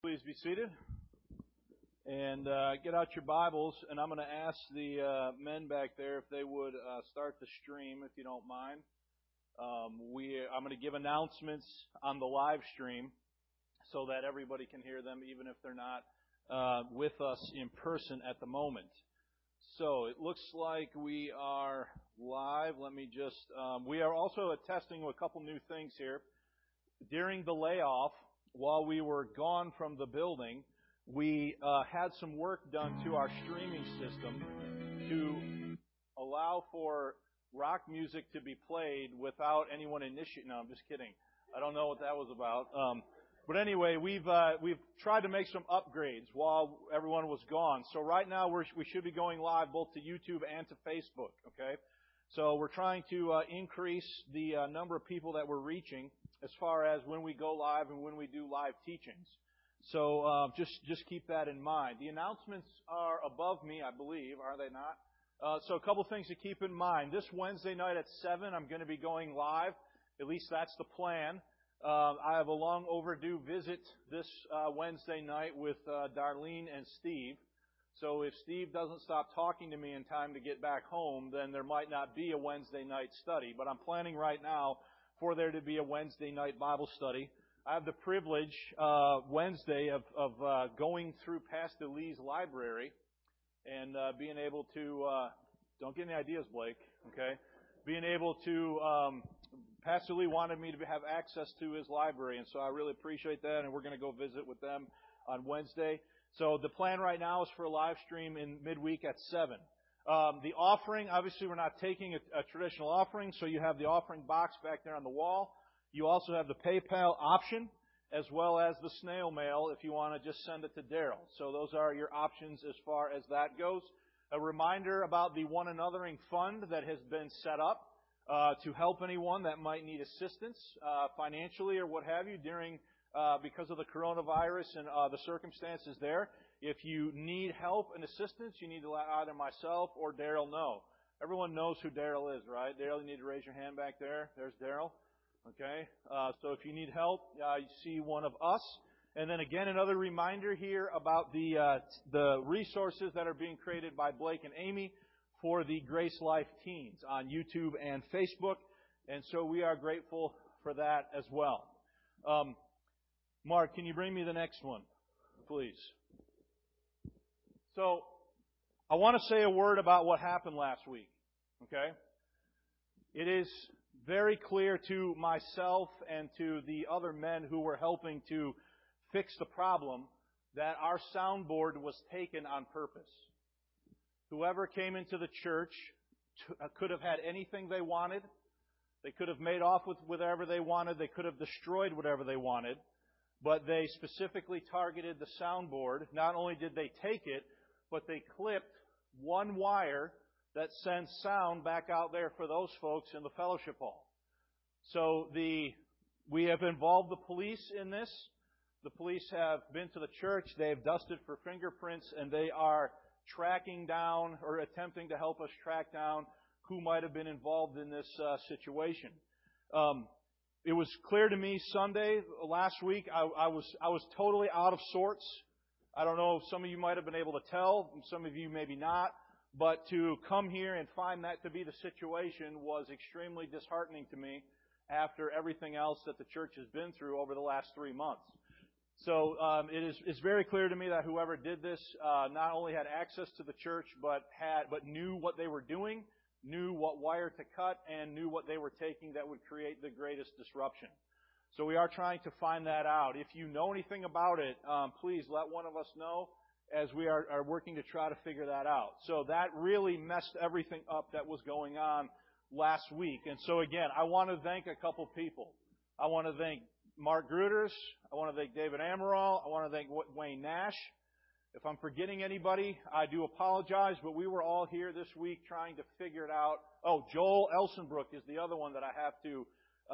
Please be seated and get out your Bibles, and I'm going to ask the men back there if they would start the stream, if you don't mind. I'm going to give announcements on the live stream so that everybody can hear them, even if they're not with us in person at the moment. So it looks like we are live. Let me just, we are also testing a couple new things here. During the layoff, while we were gone from the building, we had some work done to our streaming system to allow for rock music to be played without anyone initiating. No, I'm just kidding. I don't know what that was about. But anyway, we've tried to make some upgrades while everyone was gone. So right now we should be going live both to YouTube and to Facebook. Okay, so we're trying to increase the number of people that we're reaching as far as when we go live and when we do live teachings. So just keep that in mind. The announcements are above me, I believe, are they not? So a couple things to keep in mind. This Wednesday night at 7, I'm going to be going live. At least that's the plan. I have a long overdue visit this Wednesday night with Darlene and Steve. So if Steve doesn't stop talking to me in time to get back home, then there might not be a Wednesday night study. But I'm planning right now for there to be a Wednesday night Bible study. I have the privilege Wednesday of going through Pastor Lee's library and being able to, don't get any ideas, Blake, okay? Being able to, Pastor Lee wanted me to have access to his library, and so I really appreciate that, and we're going to go visit with them on Wednesday. So the plan right now is for a live stream in midweek at 7. The offering, obviously we're not taking a traditional offering, so you have the offering box back there on the wall. You also have the PayPal option, as well as the snail mail if you want to just send it to Daryl. So those are your options as far as that goes. A reminder about the One Anothering Fund that has been set up to help anyone that might need assistance financially or what have you during because of the coronavirus and the circumstances there. If you need help and assistance, you need to let either myself or Daryl know. Everyone knows who Daryl is, right? Daryl, you need to raise your hand back there. There's Daryl. Okay? So if you need help, you see one of us. And then again, another reminder here about the resources that are being created by Blake and Amy for the Grace Life Teens on YouTube and Facebook. And so we are grateful for that as well. Mark, can you bring me the next one, please? So, I want to say a word about what happened last week, okay? It is very clear to myself and to the other men who were helping to fix the problem that our soundboard was taken on purpose. Whoever came into the church could have had anything they wanted. They could have made off with whatever they wanted. They could have destroyed whatever they wanted. But they specifically targeted the soundboard. Not only did they take it, but they clipped one wire that sends sound back out there for those folks in the fellowship hall. So we have involved the police in this. The police have been to the church. They have dusted for fingerprints, and they are tracking down or attempting to help us track down who might have been involved in this situation. It was clear to me Sunday last week. I was totally out of sorts. I don't know if some of you might have been able to tell, some of you maybe not, but to come here and find that to be the situation was extremely disheartening to me after everything else that the church has been through over the last 3 months. So it's very clear to me that whoever did this not only had access to the church, but knew what they were doing, knew what wire to cut, and knew what they were taking that would create the greatest disruption. So we are trying to find that out. If you know anything about it, please let one of us know as we are working to try to figure that out. So that really messed everything up that was going on last week. And so again, I want to thank a couple people. I want to thank Mark Gruters. I want to thank David Amaral. I want to thank Wayne Nash. If I'm forgetting anybody, I do apologize, but we were all here this week trying to figure it out. Oh, Joel Elsenbrook is the other one that I have to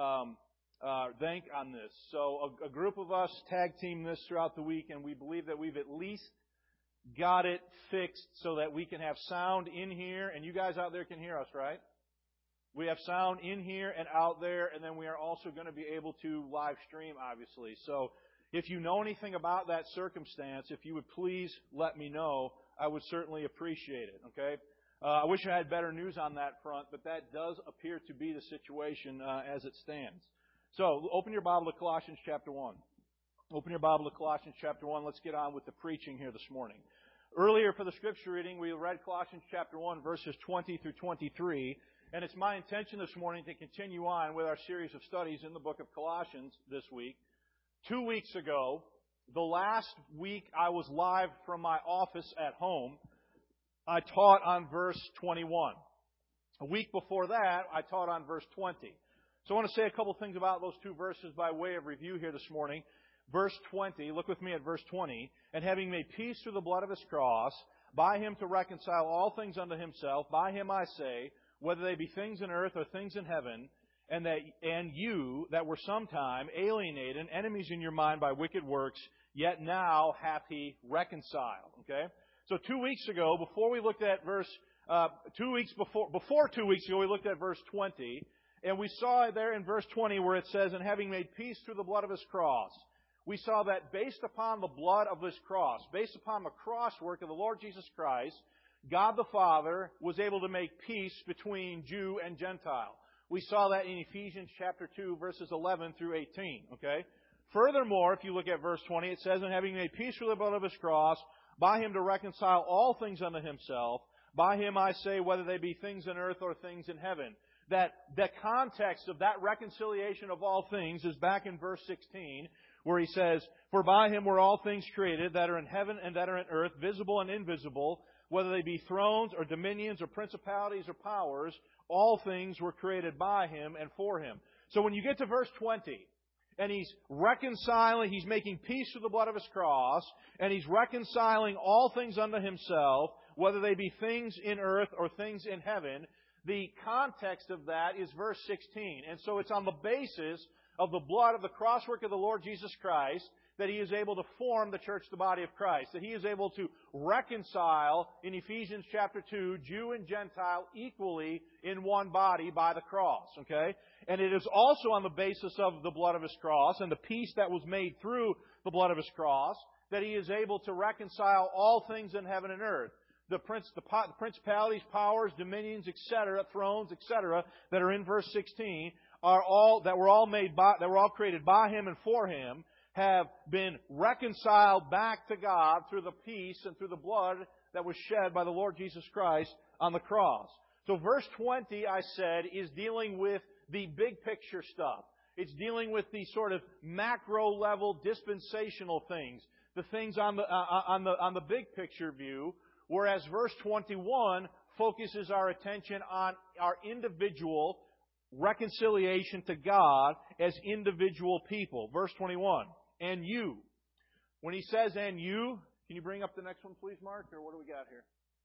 thank on this. So a group of us tag team this throughout the week, and we believe that we've at least got it fixed so that we can have sound in here, and you guys out there can hear us, right? We have sound in here and out there, and then we are also going to be able to live stream, obviously. So If you know anything about that circumstance, if you would please let me know, I would certainly appreciate it, okay? I wish I had better news on that front, but that does appear to be the situation as it stands. So, open your Bible to Colossians chapter 1. Open your Bible to Colossians chapter 1. Let's get on with the preaching here this morning. Earlier for the scripture reading, we read Colossians chapter 1, verses 20 through 23. And it's my intention this morning to continue on with our series of studies in the book of Colossians this week. 2 weeks ago, the last week I was live from my office at home, I taught on verse 21. A week before that, I taught on verse 20. So I want to say a couple things about those two verses by way of review here this morning. Verse 20, look with me at verse 20. And having made peace through the blood of His cross, by Him to reconcile all things unto Himself, by Him I say, whether they be things in earth or things in heaven, and you that were sometime alienated and enemies in your mind by wicked works, yet now hath He reconciled. Okay? So 2 weeks ago, before we looked at verse, 2 weeks before 2 weeks ago, we looked at verse 20, and we saw there in verse 20 where it says, and having made peace through the blood of His cross. We saw that based upon the blood of this cross, based upon the cross work of the Lord Jesus Christ, God the Father was able to make peace between Jew and Gentile. We saw that in Ephesians chapter 2, verses 11 through 18. Okay? Furthermore, if you look at verse 20, it says, and having made peace through the blood of His cross, by Him to reconcile all things unto Himself, by Him I say, whether they be things in earth or things in heaven. That the context of that reconciliation of all things is back in verse 16, where he says, for by Him were all things created that are in heaven and that are in earth, visible and invisible, whether they be thrones or dominions or principalities or powers, all things were created by Him and for Him. So when you get to verse 20, and He's reconciling, He's making peace through the blood of His cross, and He's reconciling all things unto Himself, whether they be things in earth or things in heaven, the context of that is verse 16. And so it's on the basis of the blood of the cross work of the Lord Jesus Christ that He is able to form the church, the body of Christ. That He is able to reconcile, in Ephesians chapter 2, Jew and Gentile equally in one body by the cross. Okay? And it is also on the basis of the blood of His cross and the peace that was made through the blood of His cross that He is able to reconcile all things in heaven and earth. The principalities, powers, dominions, etc., thrones, etc., that are in verse 16 that were all created by Him and for Him, have been reconciled back to God through the peace and through the blood that was shed by the Lord Jesus Christ on the cross. So verse 20, I said, is dealing with the big picture stuff. It's dealing with the sort of macro level dispensational things, the things on the big picture view, whereas verse 21 focuses our attention on our individual reconciliation to God as individual people. Verse 21, and you. When he says, and you, can you bring up the next one, please, Mark? Or what do we got here?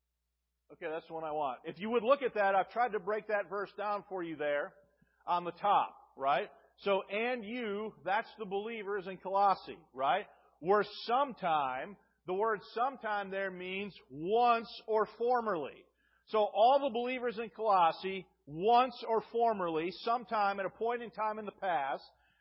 Okay, that's the one I want. If you would look at that, I've tried to break that verse down for you there on the top, right? So, and you, that's the believers in Colossae, right? Were sometime, the word sometime there means once or formerly. So all the believers in Colossae, once or formerly, sometime at a point in time in the past,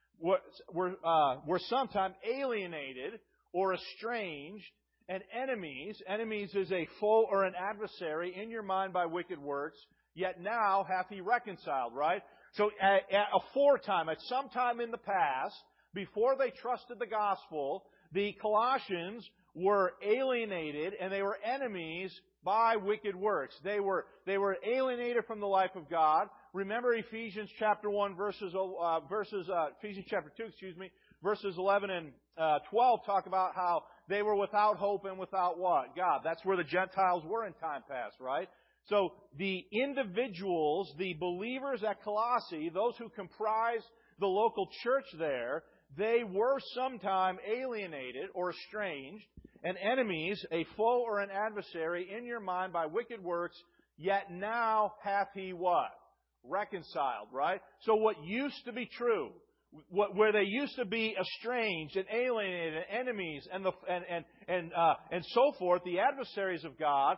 were sometime alienated or estranged and enemies. Enemies is a foe or an adversary in your mind by wicked works, yet now hath He reconciled, right? So at some time in the past, before they trusted the gospel, the Colossians were alienated and they were enemies by wicked works. They were alienated from the life of God. Remember Ephesians chapter 1 Ephesians chapter 2, verses 11 and 12 talk about how they were without hope and without what? God. That's where the Gentiles were in time past, right? So the individuals, the believers at Colossae, those who comprise the local church there, they were sometime alienated or estranged and enemies, a foe or an adversary in your mind by wicked works, yet now hath He what? Reconciled, right? So what used to be true, where they used to be estranged and alienated and enemies and so forth, the adversaries of God,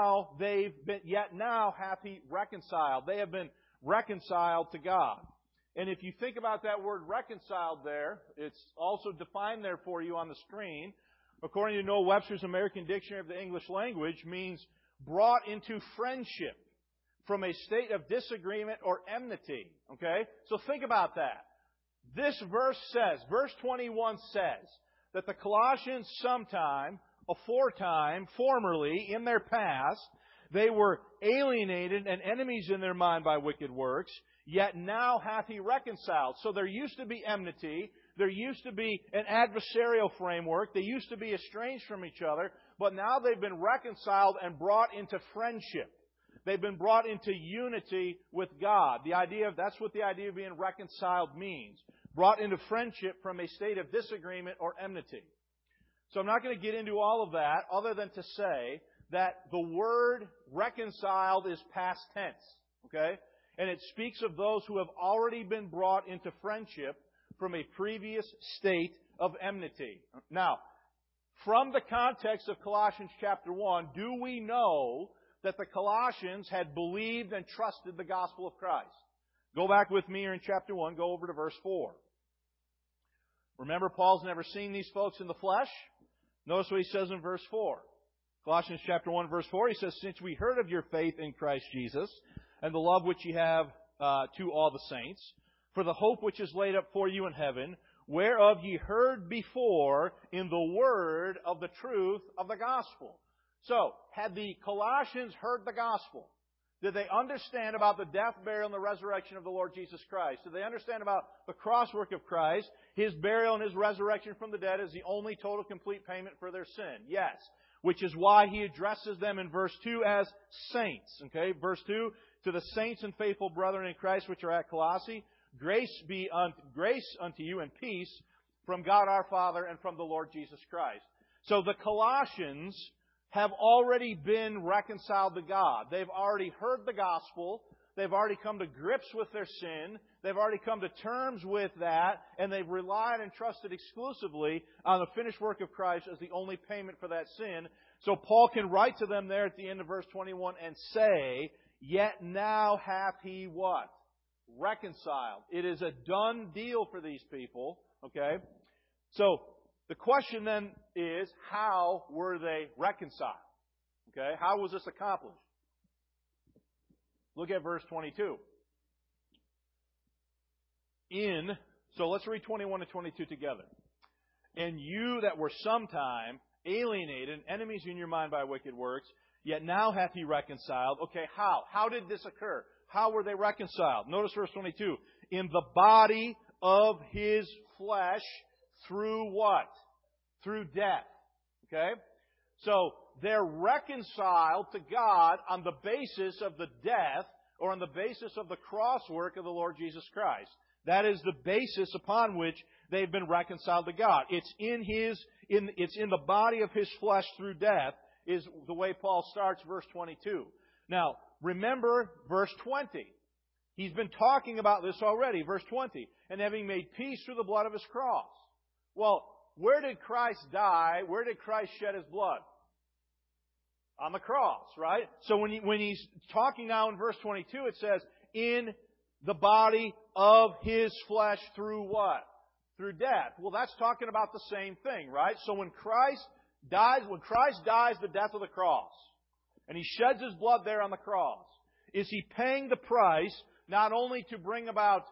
yet now hath He reconciled. They have been reconciled to God. And if you think about that word reconciled there, it's also defined there for you on the screen. According to Noah Webster's American Dictionary of the English Language, means brought into friendship from a state of disagreement or enmity. Okay? So think about that. This verse says, verse 21 says, that the Colossians sometime, aforetime, formerly, in their past, they were alienated and enemies in their mind by wicked works, yet now hath He reconciled. So there used to be enmity, there used to be an adversarial framework, they used to be estranged from each other, but now they've been reconciled and brought into friendship. They've been brought into unity with God. That's what the idea of being reconciled means. Brought into friendship from a state of disagreement or enmity. So I'm not going to get into all of that other than to say that the word reconciled is past tense. Okay? And it speaks of those who have already been brought into friendship from a previous state of enmity. Now, from the context of Colossians chapter 1, do we know that the Colossians had believed and trusted the gospel of Christ? Go back with me here in chapter 1, go over to verse 4. Remember, Paul's never seen these folks in the flesh. Notice what he says in verse 4. Colossians chapter 1, verse 4, he says, "Since we heard of your faith in Christ Jesus, and the love which ye have to all the saints, for the hope which is laid up for you in heaven, whereof ye heard before in the word of the truth of the gospel." So, had the Colossians heard the gospel? Did they understand about the death, burial, and the resurrection of the Lord Jesus Christ? Did they understand about the cross work of Christ, His burial and His resurrection from the dead as the only total complete payment for their sin? Yes. Which is why he addresses them in verse 2 as saints. Okay, verse 2, "To the saints and faithful brethren in Christ which are at Colossae, grace unto you and peace from God our Father and from the Lord Jesus Christ." So the Colossians have already been reconciled to God. They've already heard the gospel. They've already come to grips with their sin. They've already come to terms with that. And they've relied and trusted exclusively on the finished work of Christ as the only payment for that sin. So Paul can write to them there at the end of verse 21 and say, "Yet now hath He" what? Reconciled. It is a done deal for these people. Okay? So, the question then is, how were they reconciled? Okay? How was this accomplished? Look at verse 22. So let's read 21 and 22 together. "And you that were sometime alienated and enemies in your mind by wicked works, yet now hath He reconciled." Okay, how? How did this occur? How were they reconciled? Notice verse 22. "In the body of His flesh through" what? Through death. Okay? So, they're reconciled to God on the basis of the death or on the basis of the cross work of the Lord Jesus Christ. That is the basis upon which they've been reconciled to God. It's in the body of His flesh through death, is the way Paul starts verse 22. Now, remember verse 20. He's been talking about this already. Verse 20. "And having made peace through the blood of His cross." Well, where did Christ die? Where did Christ shed His blood? On the cross, right? So when he's talking now in verse 22, it says, "In the body of His flesh through" what? Through death. Well, that's talking about the same thing, right? So when Christ dies the death of the cross, and He sheds His blood there on the cross, is He paying the price not only to bring about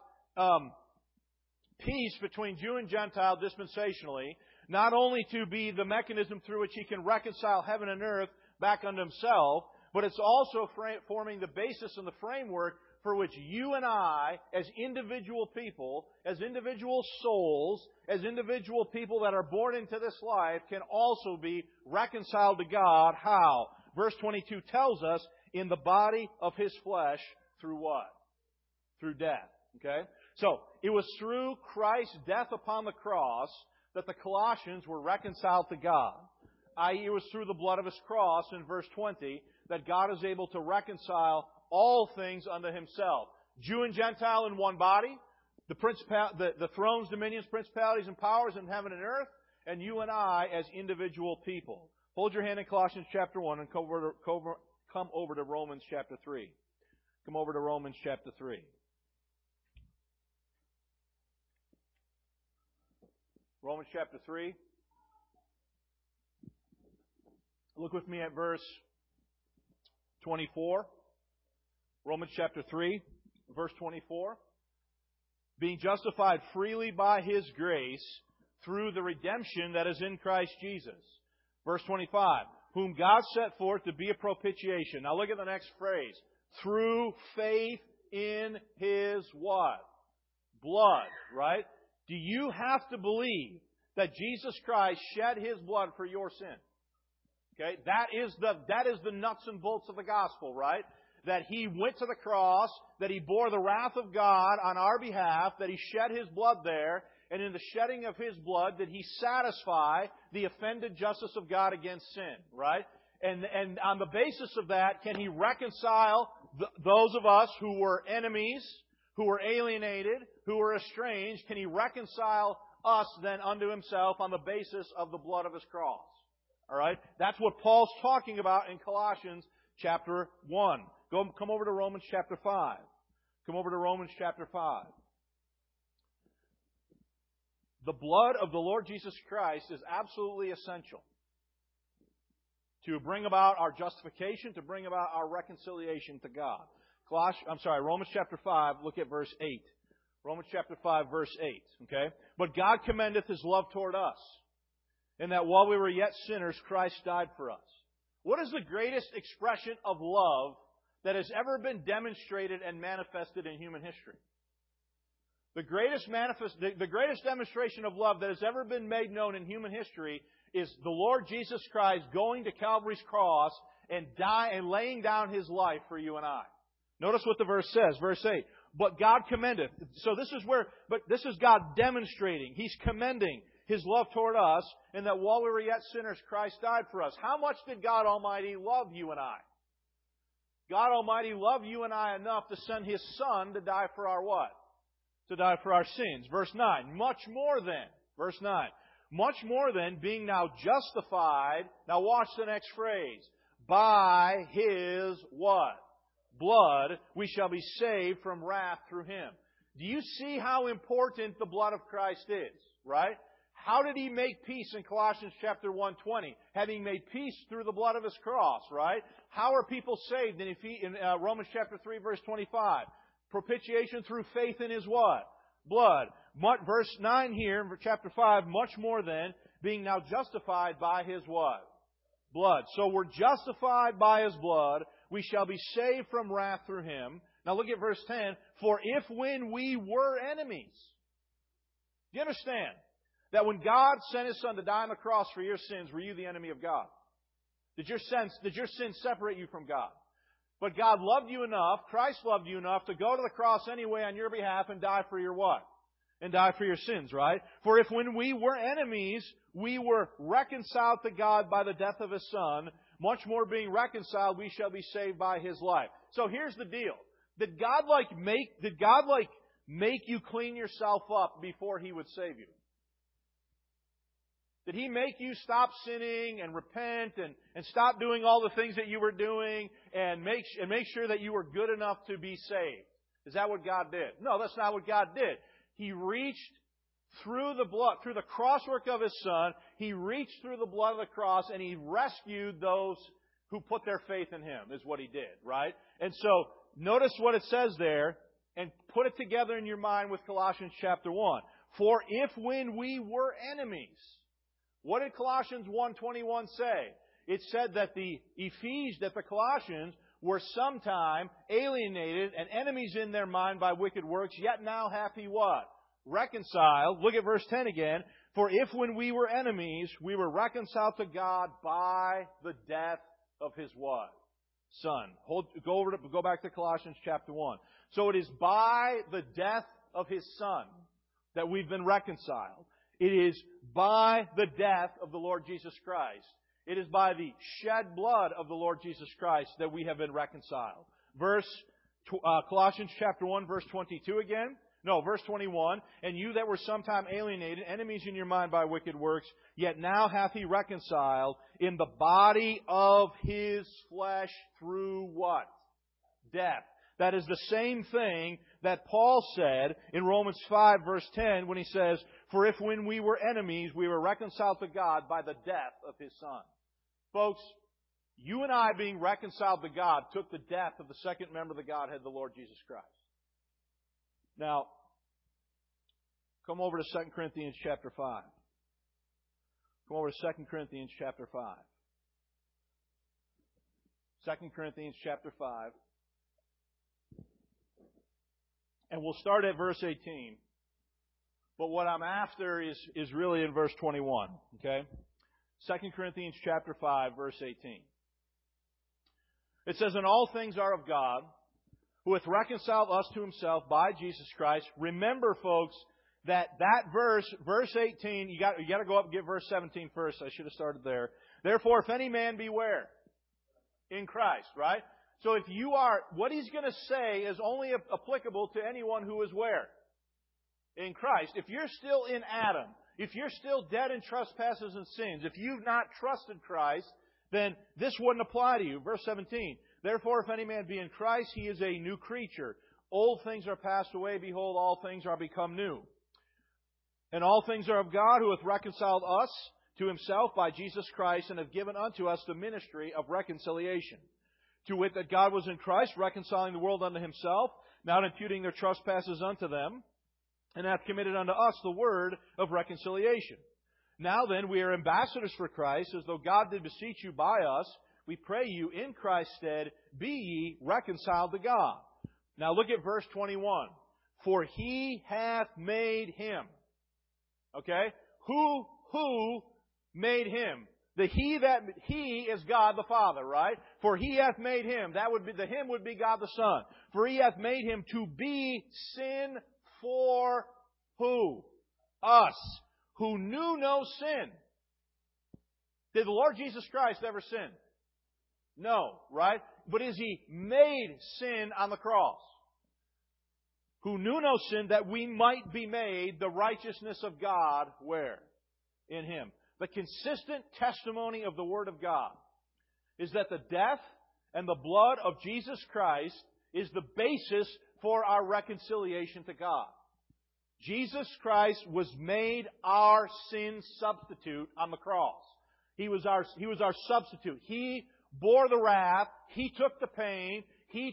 peace between Jew and Gentile dispensationally, not only to be the mechanism through which He can reconcile heaven and earth back unto Himself, but it's also forming the basis and the framework for which you and I, as individual people, as individual souls, as individual people that are born into this life, can also be reconciled to God. How? Verse 22 tells us, "In the body of His flesh" through what? Through death. Okay? So, it was through Christ's death upon the cross that the Colossians were reconciled to God. I.e., it was through the blood of His cross, in verse 20, that God is able to reconcile all things unto Himself. Jew and Gentile in one body, the thrones, dominions, principalities, and powers in heaven and earth, and you and I as individual people. Hold your hand in Colossians chapter 1 and come over to Romans chapter 3. Come over to Romans chapter 3. Romans chapter 3. Look with me at verse 24. Romans chapter 3, verse 24. Being justified freely by His grace through the redemption that is in Christ Jesus. Verse 25. Whom God set forth to be a propitiation. Now look at the next phrase. Through faith in His what? Blood, right? Do you have to believe that Jesus Christ shed His blood for your sin? Okay, that is the nuts and bolts of the gospel, right? That He went to the cross, that He bore the wrath of God on our behalf, that He shed His blood there, and in the shedding of His blood did He satisfy the offended justice of God against sin, right? And on the basis of that, can He reconcile those of us who were enemies, who were alienated, who were estranged? Can He reconcile us then unto Himself on the basis of the blood of His cross? All right? That's what Paul's talking about in Colossians chapter 1. Come over to Romans chapter 5. Come over to Romans chapter 5. The blood of the Lord Jesus Christ is absolutely essential to bring about our justification, to bring about our reconciliation to God. Romans chapter 5, look at verse 8. Romans chapter 5, verse 8. Okay? But God commendeth His love toward us, in that while we were yet sinners, Christ died for us. What is the greatest expression of love that has ever been demonstrated and manifested in human history? The greatest demonstration of love that has ever been made known in human history is the Lord Jesus Christ going to Calvary's cross and laying down His life for you and I. Notice what the verse says, verse 8. But God commendeth. So this is God demonstrating. He's commending His love toward us, and that while we were yet sinners, Christ died for us. How much did God Almighty love you and I? God Almighty loved you and I enough to send His Son to die for our what? To die for our sins. Verse 9. Much more than. Verse 9. Much more than, being now justified. Now watch the next phrase. By His what? Blood, we shall be saved from wrath through Him. Do you see how important the blood of Christ is? Right? How did He make peace in Colossians chapter 1:20? Having made peace through the blood of His cross, right? How are people saved in Romans chapter 3, verse 25? Propitiation through faith in His what? Blood. Verse 9 here, in chapter 5, much more than, being now justified by His what? Blood. So we're justified by His blood. We shall be saved from wrath through Him. Now look at verse 10. For if when we were enemies. Do you understand? That when God sent His Son to die on the cross for your sins, were you the enemy of God? Did your sin separate you from God? But God loved you enough, Christ loved you enough to go to the cross anyway on your behalf and die for your what? And die for your sins, right? For if when we were enemies, we were reconciled to God by the death of His Son, much more being reconciled, we shall be saved by His life. So here's the deal. Did God make you clean yourself up before He would save you? Did He make you stop sinning and repent and stop doing all the things that you were doing and make sure that you were good enough to be saved? Is that what God did? No, that's not what God did. He reached through the blood, through the crosswork of His Son, He reached through the blood of the cross and He rescued those who put their faith in Him, is what He did, right? And so, notice what it says there and put it together in your mind with Colossians chapter 1. For if when we were enemies, what did Colossians 1:21 say? It said that the Colossians were sometime alienated and enemies in their mind by wicked works, yet now hath He what? Reconciled. Look at verse 10 again. For if when we were enemies, we were reconciled to God by the death of His what? Son. Go back to Colossians chapter 1. So it is by the death of His Son that we've been reconciled. It is by the death of the Lord Jesus Christ. It is by the shed blood of the Lord Jesus Christ that we have been reconciled. Colossians chapter 1, verse 22 again. No, verse 21. And you that were sometime alienated, enemies in your mind by wicked works, yet now hath He reconciled in the body of His flesh through what? Death. That is the same thing that Paul said in Romans 5 verse 10 when he says, "For if when we were enemies, we were reconciled to God by the death of His Son." Folks, you and I being reconciled to God took the death of the second member of the Godhead, the Lord Jesus Christ. Now, come over to 2 Corinthians chapter 5. Come over to 2 Corinthians chapter 5. 2 Corinthians chapter 5. And we'll start at verse 18. But what I'm after is really in verse 21. Okay? 2 Corinthians chapter 5, verse 18. It says, "And all things are of God, who hath reconciled us to Himself by Jesus Christ." Remember, folks, that verse 18, you got to go up and get verse 17 first. I should have started there. "Therefore, if any man be where? In Christ," right? So if you are, what he's going to say is only applicable to anyone who is where? In Christ. If you're still in Adam, if you're still dead in trespasses and sins, if you've not trusted Christ, then this wouldn't apply to you. Verse 17, "Therefore, if any man be in Christ, he is a new creature. Old things are passed away. Behold, all things are become new. And all things are of God, who hath reconciled us to Himself by Jesus Christ, and have given unto us the ministry of reconciliation. To wit, that God was in Christ, reconciling the world unto Himself, not imputing their trespasses unto them, and hath committed unto us the word of reconciliation. Now then, we are ambassadors for Christ, as though God did beseech you by us. We pray you in Christ's stead, be ye reconciled to God." Now look at verse 21. "For He hath made Him." Okay? Who made Him? He is God the Father, right? "For He hath made Him." The Him would be God the Son. "For He hath made Him to be sin for" who? Us, who knew no sin. Did the Lord Jesus Christ ever sin? No, right? But is He made sin on the cross? "Who knew no sin, that we might be made the righteousness of God," where? In Him. The consistent testimony of the Word of God is that the death and the blood of Jesus Christ is the basis for our reconciliation to God. Jesus Christ was made our sin substitute on the cross. He was our substitute. He bore the wrath. He took the pain. He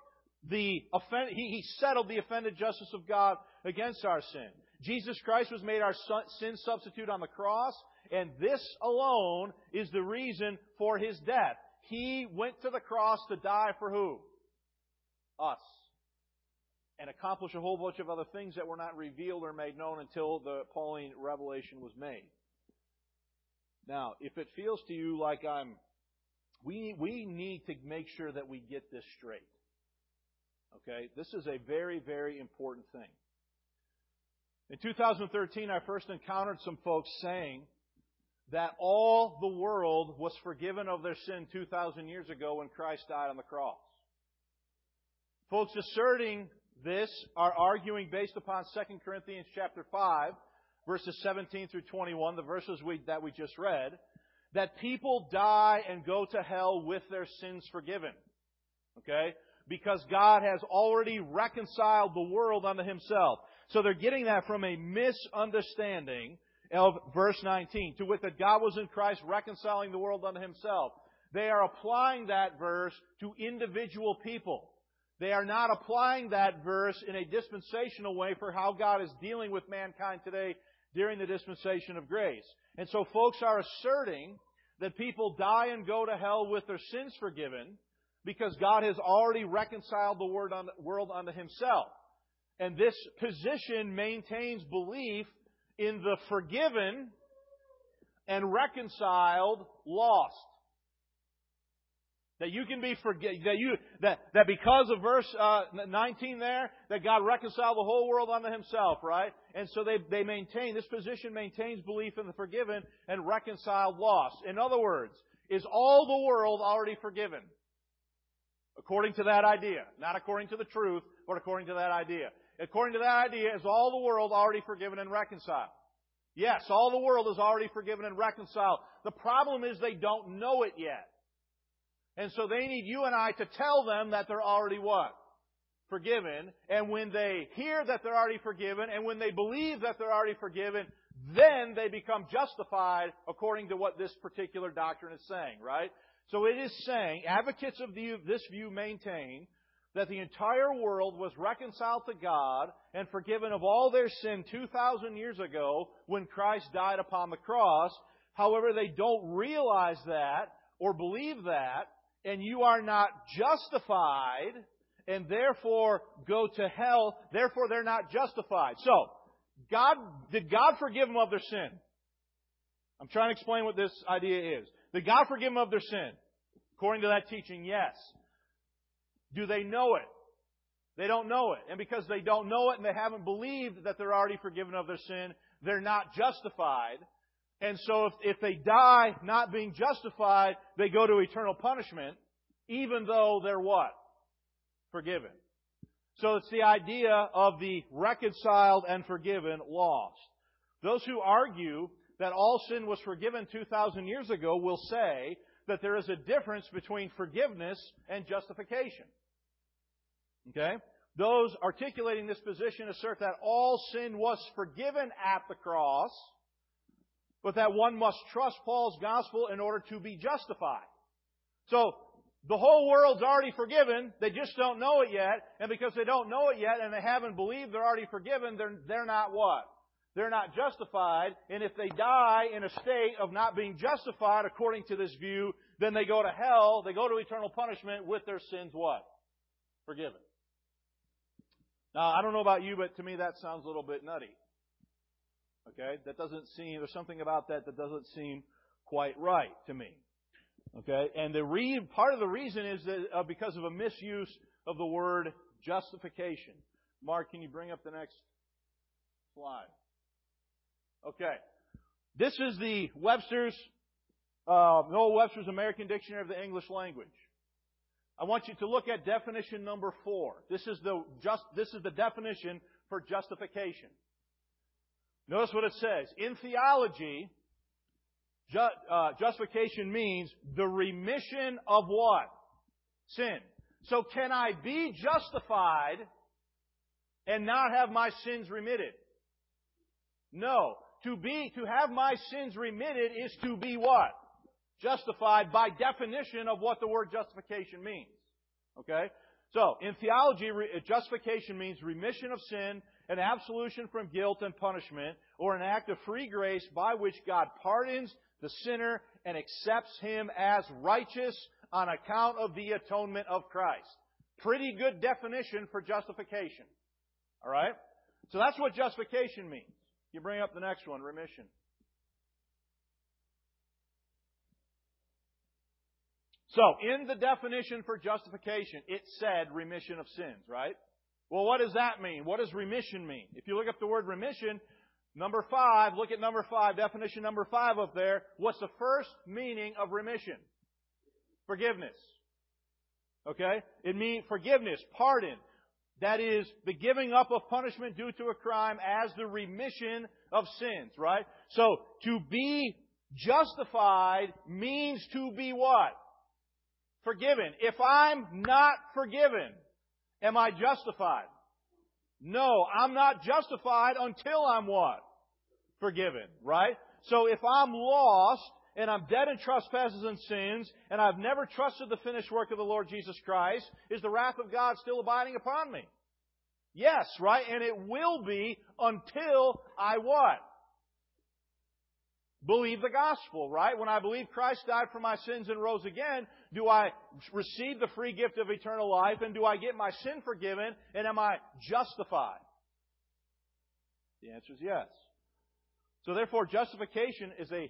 settled the offended justice of God against our sin. Jesus Christ was made our sin substitute on the cross, and this alone is the reason for His death. He went to the cross to die for who? Us. And accomplish a whole bunch of other things that were not revealed or made known until the Pauline revelation was made. Now, if it feels to you like we need to make sure that we get this straight. Okay? This is a very, very important thing. In 2013, I first encountered some folks saying that all the world was forgiven of their sin 2,000 years ago when Christ died on the cross. Folks asserting this are arguing based upon 2 Corinthians chapter 5, verses 17 through 21, the verses that we just read, that people die and go to hell with their sins forgiven. Okay? Because God has already reconciled the world unto Himself. So they're getting that from a misunderstanding of verse 19. To wit, that God was in Christ reconciling the world unto Himself. They are applying that verse to individual people. They are not applying that verse in a dispensational way for how God is dealing with mankind today during the dispensation of grace. And so folks are asserting that people die and go to hell with their sins forgiven because God has already reconciled the world unto Himself. And this position maintains belief in the forgiven and reconciled lost. That you can be that because of verse 19 there, that God reconciled the whole world unto Himself, right? And so they maintain, this position maintains belief in the forgiven and reconciled lost. In other words, is all the world already forgiven? According to that idea. Not according to the truth, but according to that idea. According to that idea, is all the world already forgiven and reconciled? Yes, all the world is already forgiven and reconciled. The problem is they don't know it yet. And so they need you and I to tell them that they're already what? forgiven, and when they hear that they're already forgiven, and when they believe that they're already forgiven, then they become justified according to what this particular doctrine is saying, right? So it is saying, advocates of this view maintain that the entire world was reconciled to God and forgiven of all their sin 2,000 years ago when Christ died upon the cross. However, they don't realize that or believe that, and you are not justified, and therefore go to hell. Therefore, they're not justified. So, did God forgive them of their sin? I'm trying to explain what this idea is. Did God forgive them of their sin? According to that teaching, yes. Do they know it? They don't know it. And because they don't know it and they haven't believed that they're already forgiven of their sin, they're not justified. And so if they die not being justified, they go to eternal punishment, even though they're what? Forgiven. So it's the idea of the reconciled and forgiven lost. Those who argue that all sin was forgiven 2,000 years ago will say that there is a difference between forgiveness and justification. Okay? Those articulating this position assert that all sin was forgiven at the cross, but that one must trust Paul's gospel in order to be justified. So, the whole world's already forgiven, they just don't know it yet, and because they don't know it yet and they haven't believed they're already forgiven, they're not what? They're not justified, and if they die in a state of not being justified according to this view, then they go to hell, they go to eternal punishment with their sins what? Forgiven. Now, I don't know about you, but to me that sounds a little bit nutty. Okay? That doesn't seem, there's something about that doesn't seem quite right to me. Okay? And part of the reason is that because of a misuse of the word justification. Mark, can you bring up the next slide? Okay. This is the Noah Webster's American Dictionary of the English Language. I want you to look at definition number 4. This is the definition for justification. Notice what it says. In theology, justification means the remission of what? Sin. So can I be justified and not have my sins remitted? No. To have my sins remitted is to be what? Justified by definition of what the word justification means. Okay? So, in theology, justification means remission of sin, an absolution from guilt and punishment, or an act of free grace by which God pardons the sinner and accepts him as righteous on account of the atonement of Christ. Pretty good definition for justification. Alright? So that's what justification means. You bring up the next one, remission. So, in the definition for justification, it said remission of sins, right? Well, what does that mean? What does remission mean? If you look up the word remission, number 5, look at number 5, definition number 5 up there. What's the first meaning of remission? Forgiveness. Okay? It means forgiveness, pardon. That is the giving up of punishment due to a crime as the remission of sins, right? So, to be justified means to be what? Forgiven. If I'm not forgiven, am I justified? No, I'm not justified until I'm what? Forgiven, right? So if I'm lost and I'm dead in trespasses and sins and I've never trusted the finished work of the Lord Jesus Christ, is the wrath of God still abiding upon me? Yes, right? And it will be until I what? Believe the gospel, right? When I believe Christ died for my sins and rose again, do I receive the free gift of eternal life, and do I get my sin forgiven, and am I justified? The answer is yes. So therefore, justification is it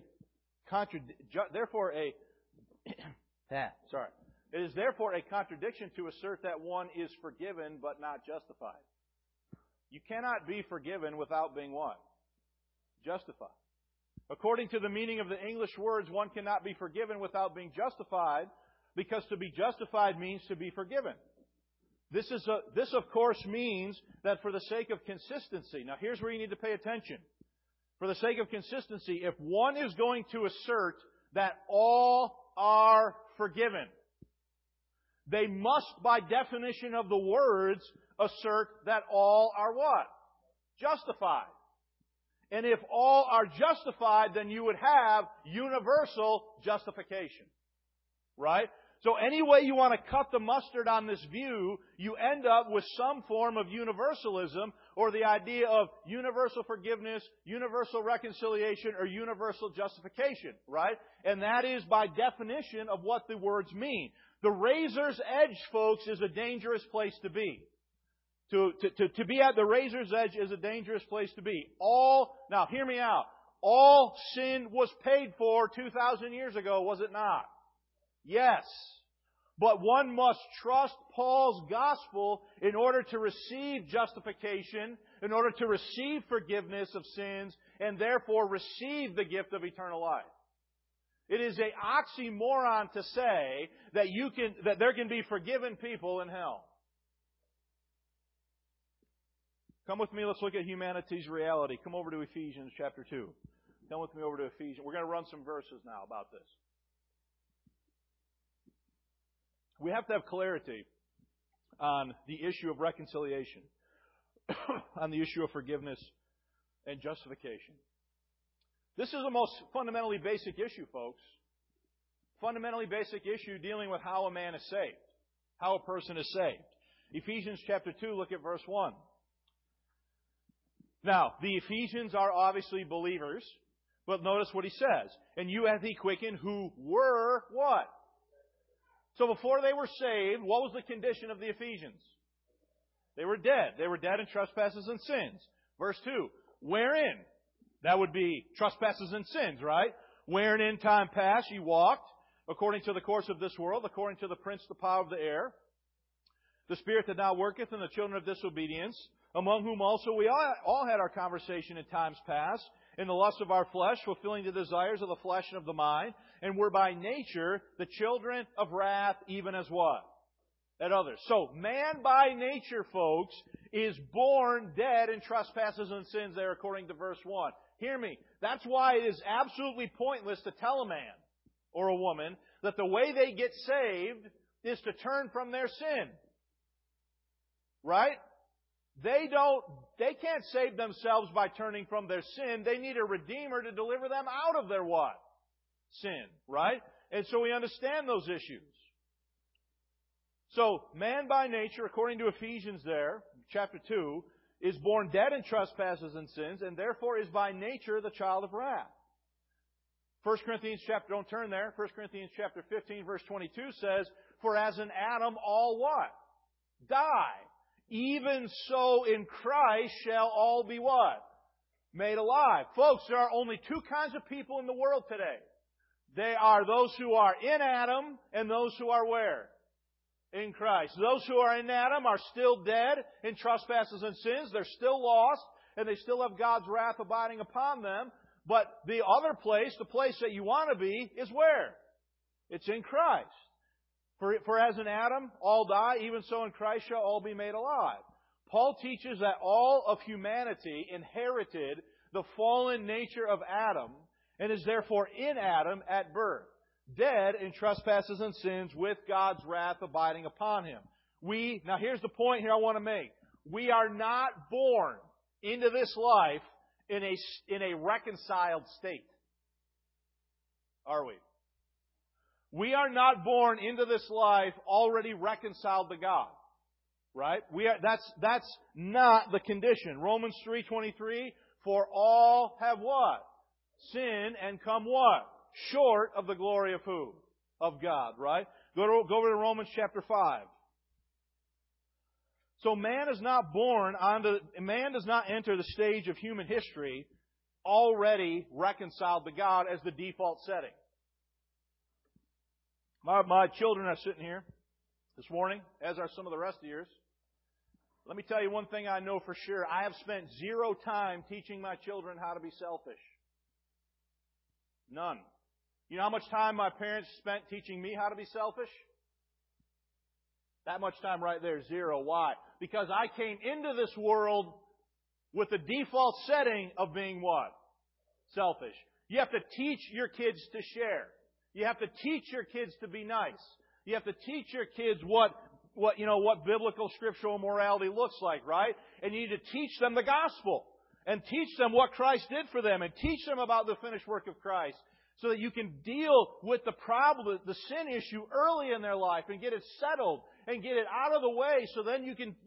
is therefore a contradiction to assert that one is forgiven but not justified. You cannot be forgiven without being what? Justified. According to the meaning of the English words, one cannot be forgiven without being justified, because to be justified means to be forgiven. This, of course, means that for the sake of consistency. Now, here's where you need to pay attention. For the sake of consistency, if one is going to assert that all are forgiven, they must, by definition of the words, assert that all are what? Justified. And if all are justified, then you would have universal justification. Right? So any way you want to cut the mustard on this view, you end up with some form of universalism, or the idea of universal forgiveness, universal reconciliation, or universal justification. Right? And that is by definition of what the words mean. The razor's edge, folks, is a dangerous place to be. To be at the razor's edge is a dangerous place to be. Now hear me out. All sin was paid for 2,000 years ago, was it not? Yes. But one must trust Paul's gospel in order to receive justification, in order to receive forgiveness of sins, and therefore receive the gift of eternal life. It is an oxymoron to say that there can be forgiven people in hell. Come with me, let's look at humanity's reality. Come over to Ephesians chapter 2. Come with me over to Ephesians. We're going to run some verses now about this. We have to have clarity on the issue of reconciliation, on the issue of forgiveness and justification. This is the most fundamentally basic issue, folks. Fundamentally basic issue dealing with how a man is saved, how a person is saved. Ephesians chapter 2, look at verse 1. Now, the Ephesians are obviously believers, but notice what he says. And you hath he quickened who were what? So before they were saved, what was the condition of the Ephesians? They were dead. They were dead in trespasses and sins. Verse 2. Wherein? That would be trespasses and sins, right? Wherein in time past ye walked, according to the course of this world, according to the prince, the power of the air, the spirit that now worketh in the children of disobedience, among whom also we all had our conversation in times past, in the lust of our flesh, fulfilling the desires of the flesh and of the mind, and were by nature the children of wrath, even as what? At others. So, man by nature, folks, is born dead in trespasses and sins there, according to verse 1. Hear me. That's why it is absolutely pointless to tell a man or a woman that the way they get saved is to turn from their sin. Right? They can't save themselves by turning from their sin. They need a Redeemer to deliver them out of their what? Sin. Right? And so we understand those issues. So, man by nature, according to Ephesians there, chapter 2, is born dead in trespasses and sins, and therefore is by nature the child of wrath. 1 Corinthians chapter, don't turn there, 1 Corinthians chapter 15, verse 22 says, for as in Adam all what? Die. Even so in Christ shall all be what? Made alive. Folks, there are only two kinds of people in the world today. They are those who are in Adam and those who are where? In Christ. Those who are in Adam are still dead in trespasses and sins. They're still lost and they still have God's wrath abiding upon them. But the other place, the place that you want to be, is where? It's in Christ. For as in Adam all die, even so in Christ shall all be made alive. Paul teaches that all of humanity inherited the fallen nature of Adam and is therefore in Adam at birth, dead in trespasses and sins with God's wrath abiding upon him. Now here's the point here I want to make. We are not born into this life in a reconciled state. Are we? We are not born into this life already reconciled to God. Right? That's not the condition. Romans 3:23, for all have what? Sin and come what? Short of the glory of who? Of God, right? Go over to Romans chapter 5. So man does not enter the stage of human history already reconciled to God as the default setting. My children are sitting here this morning, as are some of the rest of yours. Let me tell you one thing I know for sure. I have spent zero time teaching my children how to be selfish. None. You know how much time my parents spent teaching me how to be selfish? That much time right there, zero. Why? Because I came into this world with the default setting of being what? Selfish. You have to teach your kids to share. You have to teach your kids to be nice. You have to teach your kids what biblical scriptural morality looks like, right? And you need to teach them the gospel. And teach them what Christ did for them. And teach them about the finished work of Christ. So that you can deal with the problem, the sin issue early in their life and get it settled and get it out of the way. So then you can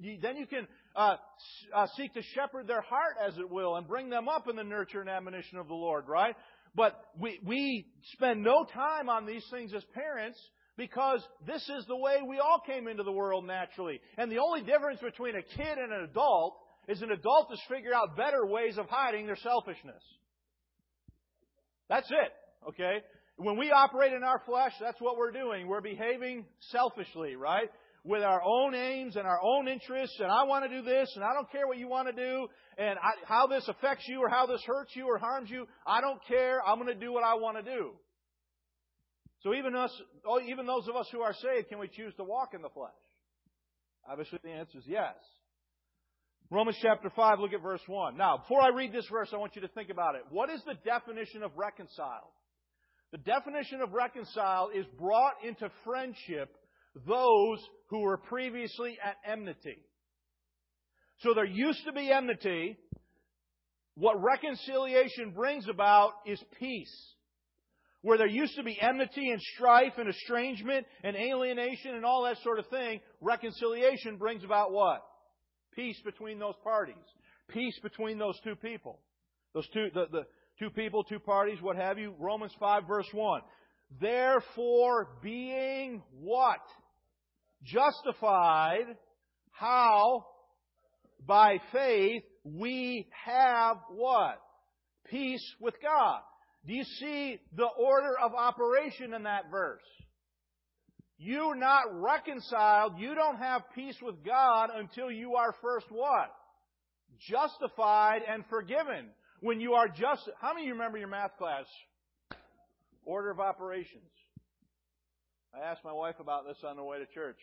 seek to shepherd their heart, as it will, and bring them up in the nurture and admonition of the Lord, right? But we spend no time on these things as parents because this is the way we all came into the world naturally. And the only difference between a kid and an adult is an adult has figured out better ways of hiding their selfishness. That's it. Okay? When we operate in our flesh, that's what we're doing. We're behaving selfishly, right? With our own aims and our own interests, and I want to do this, and I don't care what you want to do, and how this affects you, or how this hurts you, or harms you, I don't care. I'm going to do what I want to do. So even those of us who are saved, can we choose to walk in the flesh? Obviously the answer is yes. Romans chapter 5, look at verse 1. Now, before I read this verse, I want you to think about it. What is the definition of reconciled? The definition of reconciled is brought into friendship those who were previously at enmity. So there used to be enmity. What reconciliation brings about is peace. Where there used to be enmity and strife and estrangement and alienation and all that sort of thing, reconciliation brings about what? Peace between those parties. Peace between those two people. Those the two people, two parties, what have you. Romans 5 verse 1. Therefore, being what? Justified. How? By faith, we have what? Peace with God. Do you see the order of operation in that verse? You're not reconciled. You don't have peace with God until you are first what? Justified and forgiven. When you are just... How many of you remember your math class? Order of operations. I asked my wife about this on the way to church.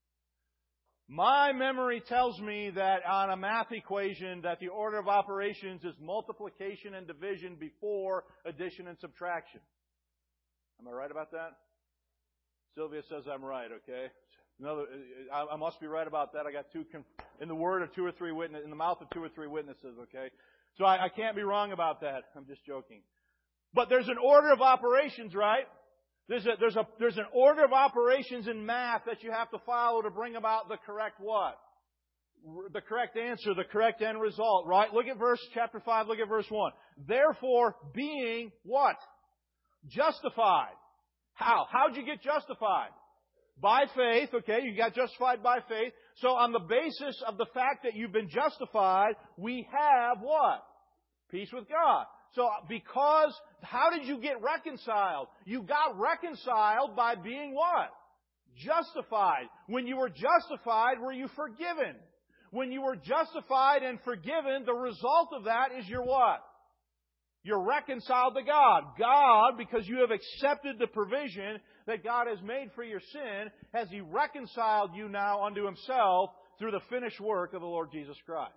My memory tells me that on a math equation that the order of operations is multiplication and division before addition and subtraction. Am I right about that? Sylvia says I'm right, okay? I must be right about that. I got in the word of two or three witnesses, in the mouth of two or three witnesses, okay? So I can't be wrong about that. I'm just joking. But there's an order of operations, right? There's an order of operations in math that you have to follow to bring about the correct what? The correct answer, the correct end result, right? Look at chapter 5, look at verse 1. Therefore, being what? Justified. How? How'd you get justified? By faith, okay? You got justified by faith. So on the basis of the fact that you've been justified, we have what? Peace with God. So how did you get reconciled? You got reconciled by being what? Justified. When you were justified, were you forgiven? When you were justified and forgiven, the result of that is you're what? You're reconciled to God. God, because you have accepted the provision that God has made for your sin, has He reconciled you now unto Himself through the finished work of the Lord Jesus Christ.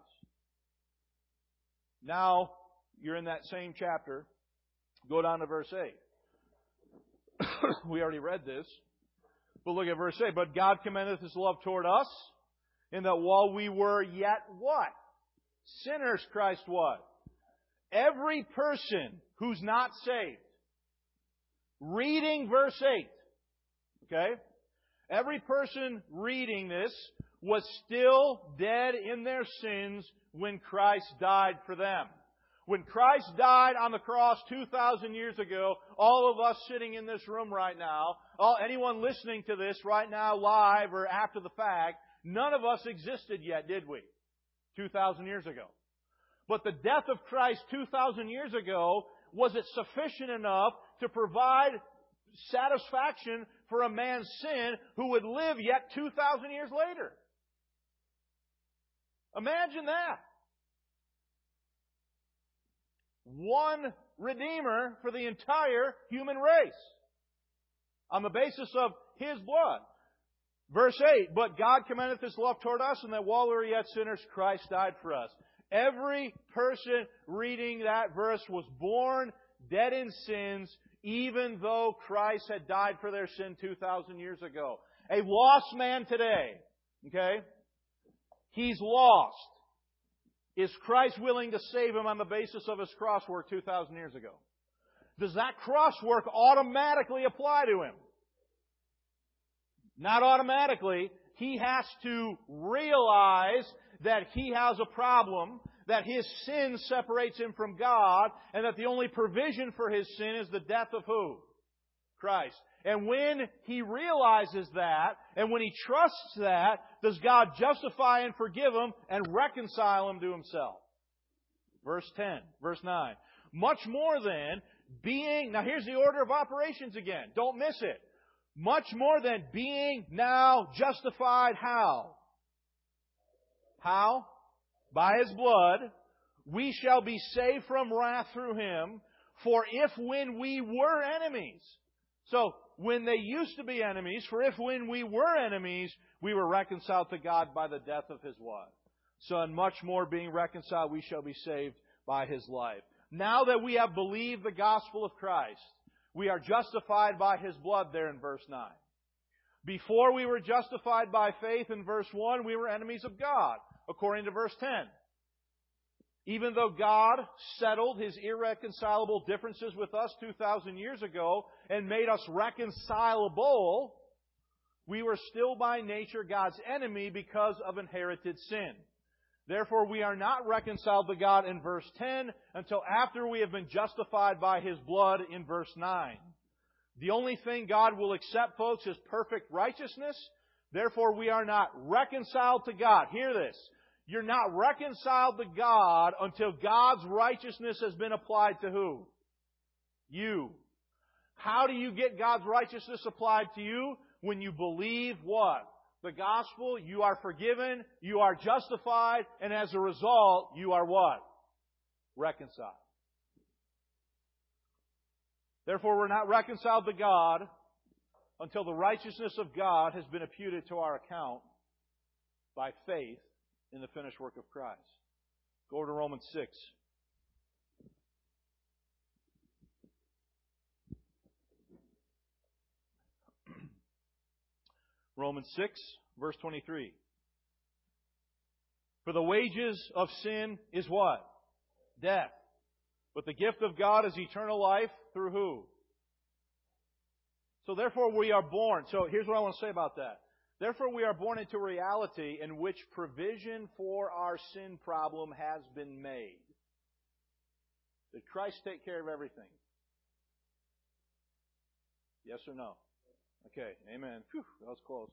Now, you're in that same chapter. Go down to verse 8. We already read this. But look at verse 8. But God commendeth His love toward us, in that while we were yet what? Sinners, Christ what? Every person who's not saved, reading verse 8, okay? Every person reading this was still dead in their sins when Christ died for them. When Christ died on the cross 2,000 years ago, all of us sitting in this room right now, anyone listening to this right now live or after the fact, none of us existed yet, did we? 2,000 years ago. But the death of Christ 2,000 years ago, was it sufficient enough to provide satisfaction for a man's sin who would live yet 2,000 years later? Imagine that. One Redeemer for the entire human race on the basis of His blood. Verse 8, but God commendeth His love toward us, and that while we were yet sinners, Christ died for us. Every person reading that verse was born dead in sins, even though Christ had died for their sin 2,000 years ago. A lost man today, okay? He's lost. Is Christ willing to save him on the basis of His cross work 2,000 years ago? Does that cross work automatically apply to him? Not automatically. He has to realize that he has a problem, that his sin separates him from God, and that the only provision for his sin is the death of who? Christ. And when he realizes that, and when he trusts that, does God justify and forgive him and reconcile him to Himself? Verse 10, verse 9. Much more than being, now here's the order of operations again. Don't miss it. Much more than being now justified how? How? By His blood, we shall be saved from wrath through Him. For if when we were enemies, so when they used to be enemies, for if when we were enemies, we were reconciled to God by the death of His what? Son, much more being reconciled, we shall be saved by His life. Now that we have believed the gospel of Christ, we are justified by His blood there in verse 9. Before we were justified by faith in verse 1, we were enemies of God, according to verse 10. Even though God settled His irreconcilable differences with us 2,000 years ago and made us reconcilable, we were still by nature God's enemy because of inherited sin. Therefore, we are not reconciled to God in verse 10 until after we have been justified by His blood in verse 9. The only thing God will accept, folks, is perfect righteousness. Therefore, we are not reconciled to God. Hear this. You're not reconciled to God until God's righteousness has been applied to who? You. How do you get God's righteousness applied to you? When you believe what? The gospel, you are forgiven, you are justified, and as a result, you are what? Reconciled. Therefore, we're not reconciled to God until the righteousness of God has been imputed to our account by faith in the finished work of Christ. Go over to Romans 6. Romans 6, verse 23. For the wages of sin is what? Death. But the gift of God is eternal life through who? So therefore we are born. So here's what I want to say about that. Therefore we are born into a reality in which provision for our sin problem has been made. Did Christ take care of everything? Yes or no? Okay, amen. Phew, that was close.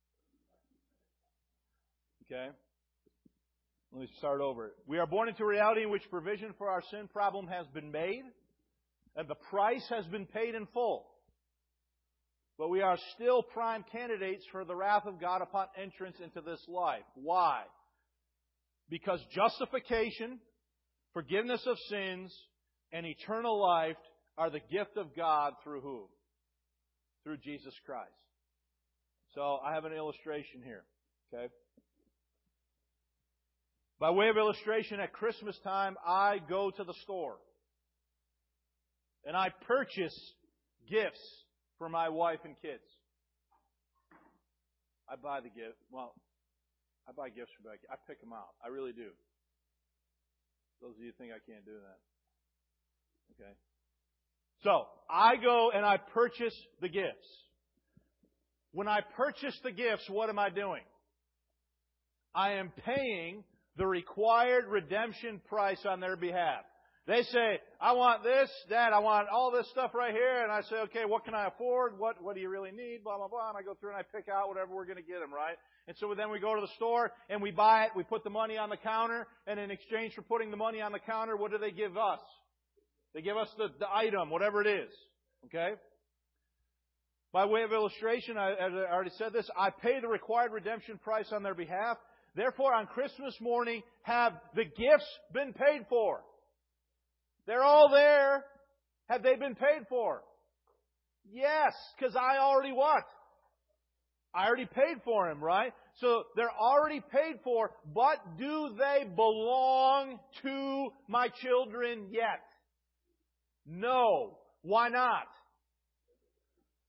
Okay? Let me start over. We are born into a reality in which provision for our sin problem has been made, and the price has been paid in full. But we are still prime candidates for the wrath of God upon entrance into this life. Why? Because justification, forgiveness of sins, and eternal life are the gift of God through who? Through Jesus Christ. So I have an illustration here. Okay? By way of illustration, at Christmas time, I go to the store and I purchase gifts for my wife and kids. I buy the gift. Well, I buy gifts for Becky. I pick them out. I really do. Those of you who think I can't do that. Okay. So, I go and I purchase the gifts. When I purchase the gifts, what am I doing? I am paying the required redemption price on their behalf. They say, I want this, Dad, I want all this stuff right here. And I say, okay, what can I afford? What do you really need? Blah, blah, blah. And I go through and I pick out whatever we're going to get them, right? And so then we go to the store and we buy it. We put the money on the counter. And in exchange for putting the money on the counter, what do they give us? They give us the item, whatever it is. Okay? By way of illustration, I already said this, I pay the required redemption price on their behalf. Therefore, on Christmas morning, have the gifts been paid for? They're all there. Have they been paid for? Yes, because I already what? I already paid for them, right? So they're already paid for, but do they belong to my children yet? No. Why not?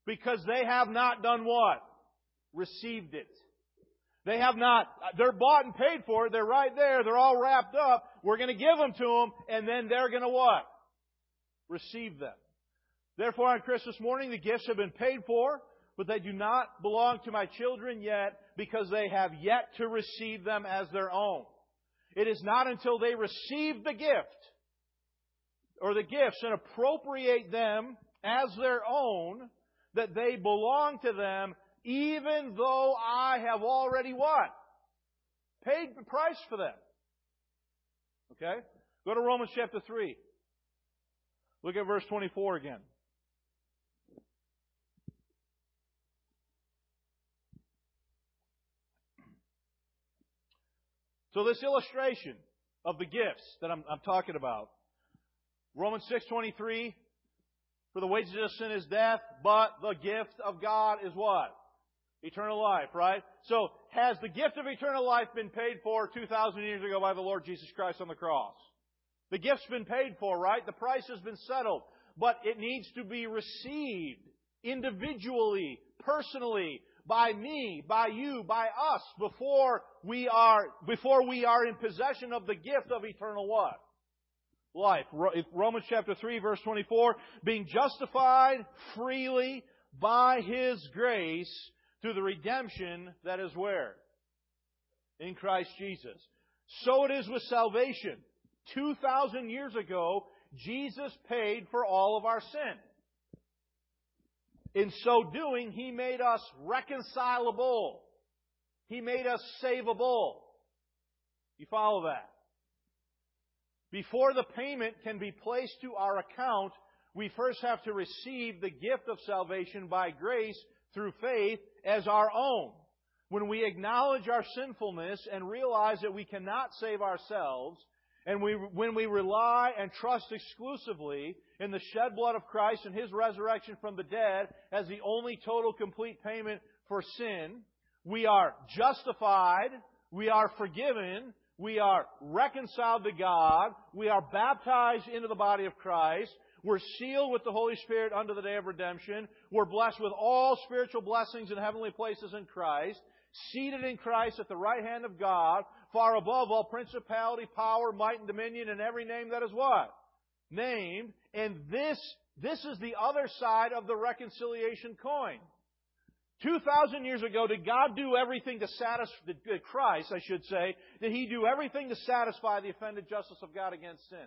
Because they have not done what? Received it. They have not, they're bought and paid for. They're right there. They're all wrapped up. We're going to give them to them, and then they're going to what? Receive them. Therefore, on Christmas morning, the gifts have been paid for, but they do not belong to my children yet because they have yet to receive them as their own. It is not until they receive the gift or the gifts and appropriate them as their own that they belong to them, even though I have already what? Paid the price for them. Okay? Go to Romans chapter 3. Look at verse 24 again. So this illustration of the gifts that I'm talking about, Romans 6:23, for the wages of sin is death, but the gift of God is what? Eternal life, right? So has the gift of eternal life been paid for 2,000 years ago by the Lord Jesus Christ on the cross? The gift's been paid for, right? The price has been settled. But it needs to be received individually, personally, by me, by you, by us, before we are in possession of the gift of eternal what? Life. Romans chapter 3, verse 24, being justified freely by His grace through the redemption that is where? In Christ Jesus. So it is with salvation. 2,000 years ago, Jesus paid for all of our sin. In so doing, He made us reconcilable. He made us savable. You follow that? Before the payment can be placed to our account, we first have to receive the gift of salvation by grace through faith as our own. When we acknowledge our sinfulness and realize that we cannot save ourselves, and when we rely and trust exclusively in the shed blood of Christ and His resurrection from the dead as the only total complete payment for sin, we are justified, we are forgiven, we are reconciled to God, we are baptized into the body of Christ, we're sealed with the Holy Spirit unto the day of redemption, we're blessed with all spiritual blessings in heavenly places in Christ, seated in Christ at the right hand of God, far above all principality, power, might, and dominion, and every name that is what? Named. And this is the other side of the reconciliation coin. 2,000 years ago, did God do everything to satisfy, Christ, I should say, did He do everything to satisfy the offended justice of God against sin?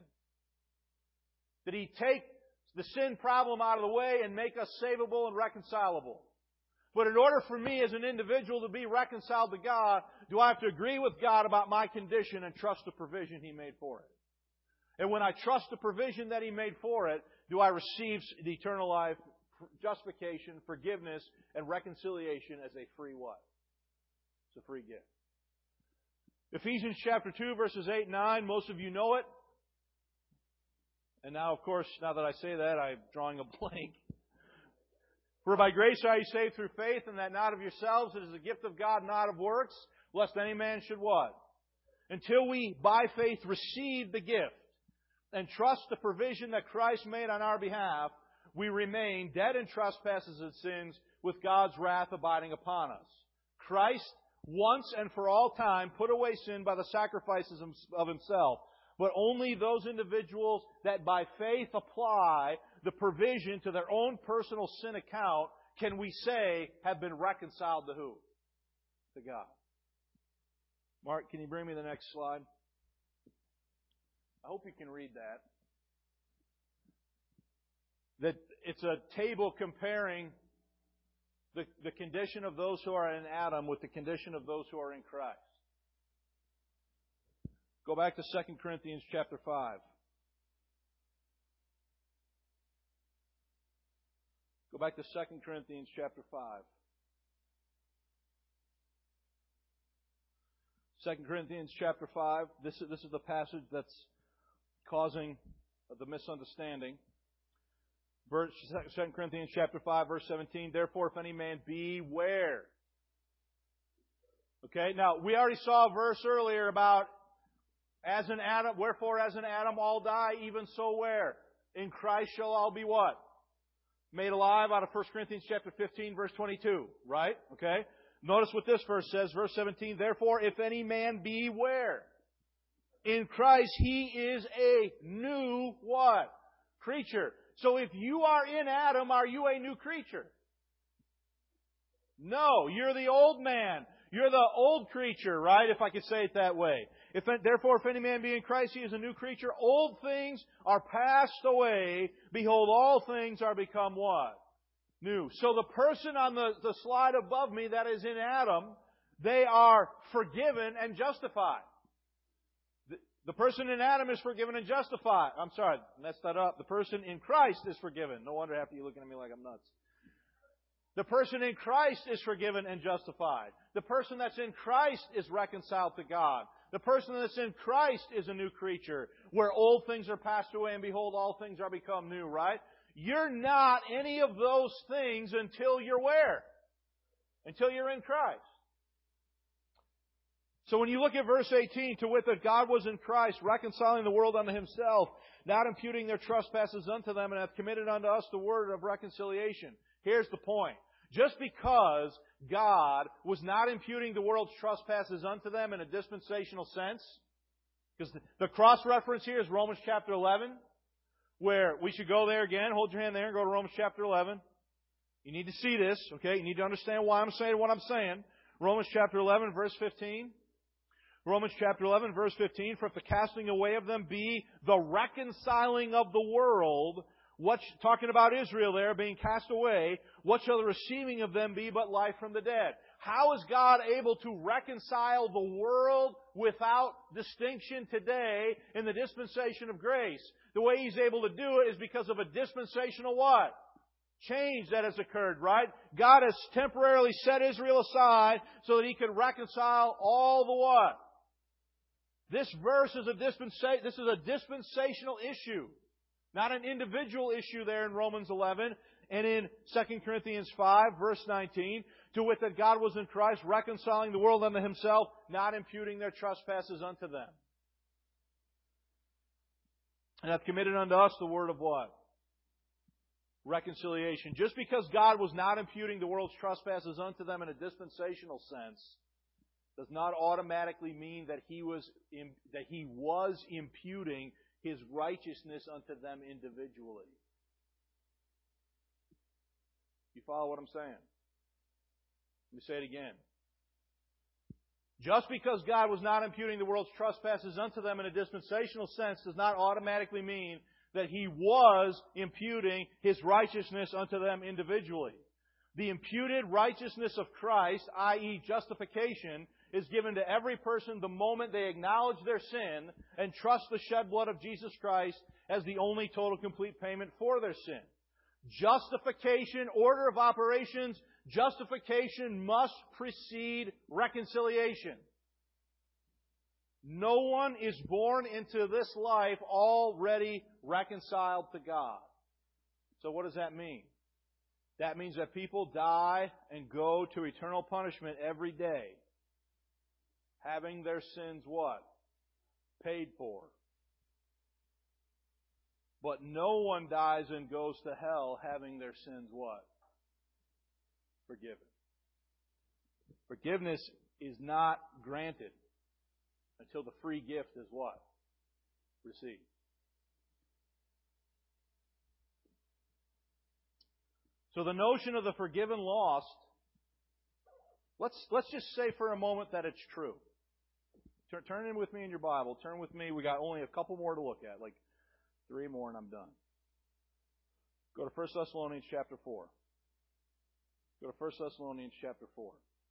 Did He take the sin problem out of the way and make us savable and reconcilable? But in order for me as an individual to be reconciled to God, do I have to agree with God about my condition and trust the provision He made for it? And when I trust the provision that He made for it, do I receive the eternal life, justification, forgiveness, and reconciliation as a free what? It's a free gift. Ephesians chapter 2, verses 8 and 9, most of you know it. And now, of course, now that I say that, I'm drawing a blank. For by grace are you saved through faith, and that not of yourselves, it is a gift of God, not of works, lest any man should what? Until we, by faith, receive the gift and trust the provision that Christ made on our behalf, we remain dead in trespasses and sins, with God's wrath abiding upon us. Christ, once and for all time, put away sin by the sacrifices of Himself. But only those individuals that by faith apply the provision to their own personal sin account can we say have been reconciled to who? To God. Mark, can you bring me the next slide? I hope you can read that. That it's a table comparing the condition of those who are in Adam with the condition of those who are in Christ. Go back to 2 Corinthians chapter 5. Go back to 2 Corinthians chapter 5. 2 Corinthians chapter 5. This is the passage that's causing the misunderstanding. 2 Corinthians chapter 5, verse 17. Therefore, if any man beware. Okay, now we already saw a verse earlier about as in Adam, wherefore as in Adam all die, even so where? In Christ shall all be what? made alive out of 1 Corinthians chapter 15, verse 22, right? Okay? Notice what this verse says, verse 17. Therefore, if any man be where? In Christ, he is a new what? Creature. So if you are in Adam, are you a new creature? No, you're the old man. You're the old creature, right? If I could say it that way. Therefore, if any man be in Christ, he is a new creature. Old things are passed away. Behold, all things are become what? New. So the person on the slide above me that is in Adam, they are forgiven and justified. The person in Adam is forgiven and justified. I'm sorry, messed that up. The person in Christ is forgiven. No wonder half of you looking at me like I'm nuts. The person in Christ is forgiven and justified. The person that's in Christ is reconciled to God. The person that's in Christ is a new creature, where old things are passed away and behold, all things are become new, right? You're not any of those things until you're where? Until you're in Christ. So when you look at verse 18, to wit that God was in Christ, reconciling the world unto Himself, not imputing their trespasses unto them, and hath committed unto us the word of reconciliation. Here's the point. Just because God was not imputing the world's trespasses unto them in a dispensational sense, because the cross-reference here is Romans chapter 11, where we should go there again. Hold your hand there and go to Romans chapter 11. You need to see this, okay? You need to understand why I'm saying what I'm saying. Romans chapter 11, verse 15. Romans chapter 11, verse 15. For if the casting away of them be the reconciling of the world, talking about Israel there being cast away, what shall the receiving of them be but life from the dead? How is God able to reconcile the world without distinction today in the dispensation of grace? The way He's able to do it is because of a dispensational what? Change that has occurred, right? God has temporarily set Israel aside so that He could reconcile all the what? This verse is this is a dispensational issue. Not an individual issue there in Romans 11 and in 2 Corinthians 5, verse 19. To wit that God was in Christ, reconciling the world unto Himself, not imputing their trespasses unto them. And hath committed unto us the word of what? Reconciliation. Just because God was not imputing the world's trespasses unto them in a dispensational sense, does not automatically mean that He was imputing His righteousness unto them individually. You follow what I'm saying? Let me say it again. Just because God was not imputing the world's trespasses unto them in a dispensational sense does not automatically mean that He was imputing His righteousness unto them individually. The imputed righteousness of Christ, i.e. justification, is given to every person the moment they acknowledge their sin and trust the shed blood of Jesus Christ as the only total complete payment for their sin. Justification, order of operations, justification must precede reconciliation. No one is born into this life already reconciled to God. So what does that mean? That means that people die and go to eternal punishment every day, having their sins what? Paid for. But no one dies and goes to hell having their sins what? Forgiven. Forgiveness is not granted until the free gift is what? Received. So the notion of the forgiven lost, let's just say for a moment that it's true. Turn in with me in your Bible. Turn with me. We got only a couple more to look at, like 3 more and I'm done. Go to 1 Thessalonians chapter 4. Go to 1 Thessalonians chapter 4.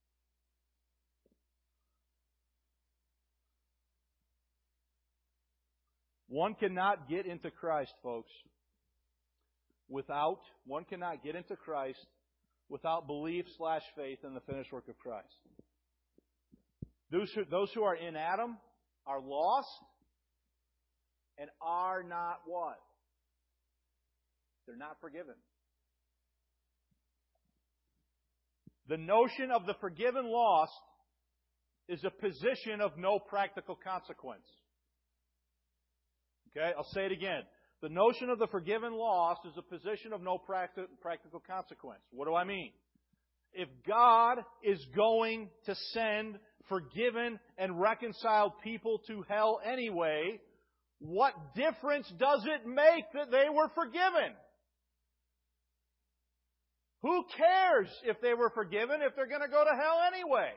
One cannot get into Christ, folks, without belief/faith in the finished work of Christ. Those who are in Adam are lost and are not what? They're not forgiven. The notion of the forgiven lost is a position of no practical consequence. Okay, I'll say it again. The notion of the forgiven lost is a position of no practical consequence. What do I mean? If God is going to send forgiven and reconciled people to hell anyway, what difference does it make that they were forgiven? Who cares if they were forgiven if they're going to go to hell anyway?